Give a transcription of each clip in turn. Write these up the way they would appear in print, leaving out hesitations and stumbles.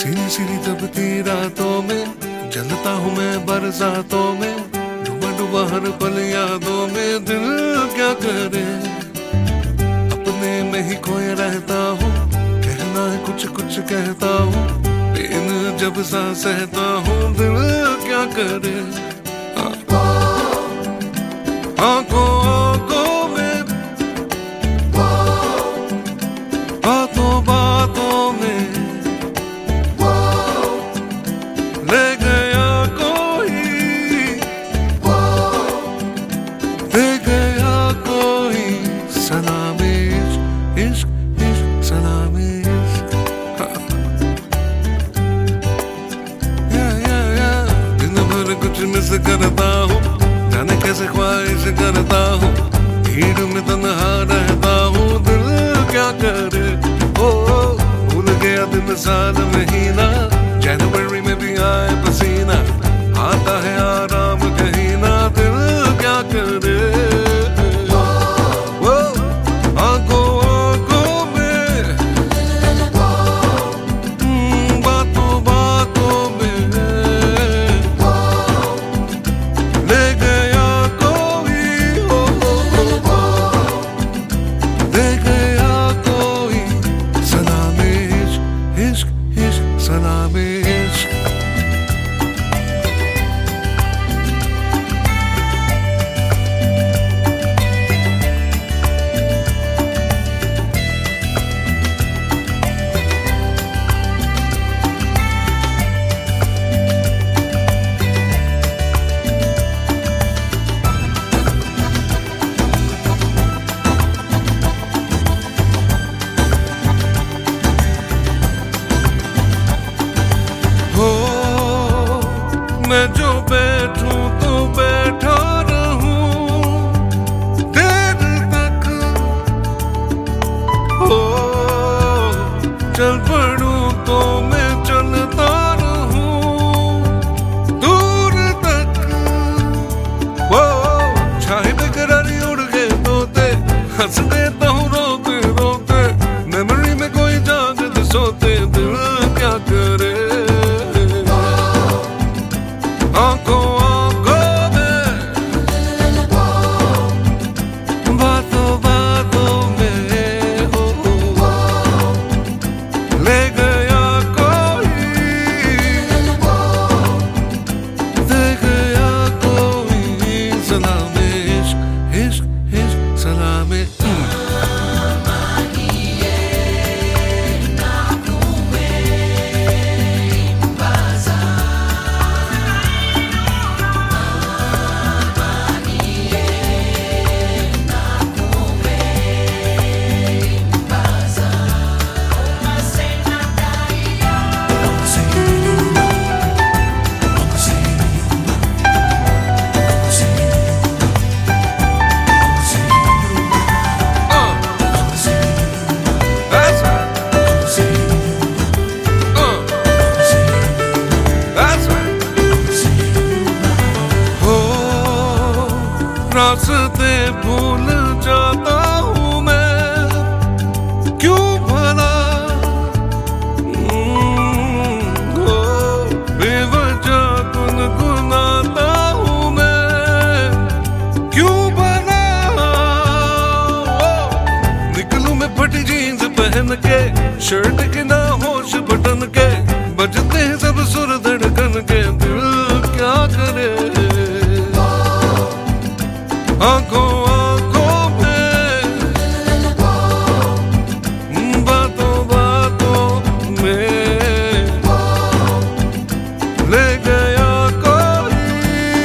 सीनी सीनी दबती रातों में जलता हूँ मैं बरसातों में, डूबा डूबा हर पल यादों में। दिल क्या करे, अपने में ही खोया रहता हूँ, कहना है कुछ कुछ कहता हूँ, लेकिन जब सा सहता हूँ। दिल क्या करे, आंखों आंखों में, बातों बातों में ले गया कोई, दे गया कोई सलामी इश्क, इश्क सलामी इश्क। दिन भर कुछ मिस करता हूँ, जाने कैसे ख्वाहिश करता हूँ, भीड़ में तन्हा रहता हूँ। दिल क्या करे, ओ भूल गया दिन साल महीना, जनवरी में भी आए पसीना, आता है आराम कहीं ना। दिल क्या करे, ओ आंखों आंखों में, बातों बातों में ले गया कोई, दे गया कोई सलामी इश्क, इश्क इश्क सलामी इश्क। मैं जो बैठूं तो बैठा रहूं देर तक, हो चल पड़ूं तो मैं चलता रहूं दूर तक। वो छाए बेकरारी उड़ गए तोते, हंस देता हूँ रोते रोते, मेमोरी में कोई जागते सोते। दिल क्या करे, आंखों आंखों में, बातों बातों में ले गया कोई, दे गया कोई सलामी इश्क, इश्क इश्क सलामी। रास्ते भूल जाता हूँ मैं, क्यों भला बेवजह गुनगुनाता हूँ मैं, क्यों भला निकलूं मैं फटी जीन्स पहन के, शर्ट के ना होश बटन के, बजते हैं सब सुर धड़कन के। दिल क्या करे, आंखों आंखों में, बातों बातों में ले गया कोई,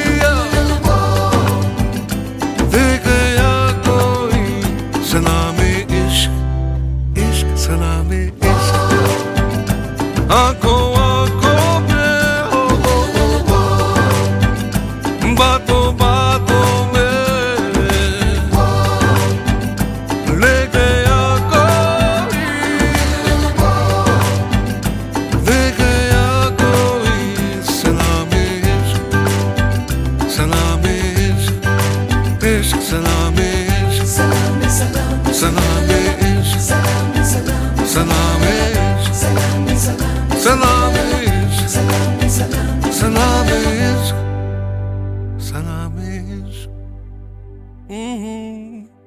दे गया कोई सलामी इश्क, इश्क सलामी इश्क। आंखों आंखों में, बातों बातों में ले गया कोई, दे गया कोई सलामी इश्क, सलामी इश्क, इश्क सलामी इश्क, सलामी सलामी, सलामी इश्क, सलामी सलामी, सलामी इश्क, सलामी सलामी। सलाम इश्क, सलाम इश्क, सलाम इश्क।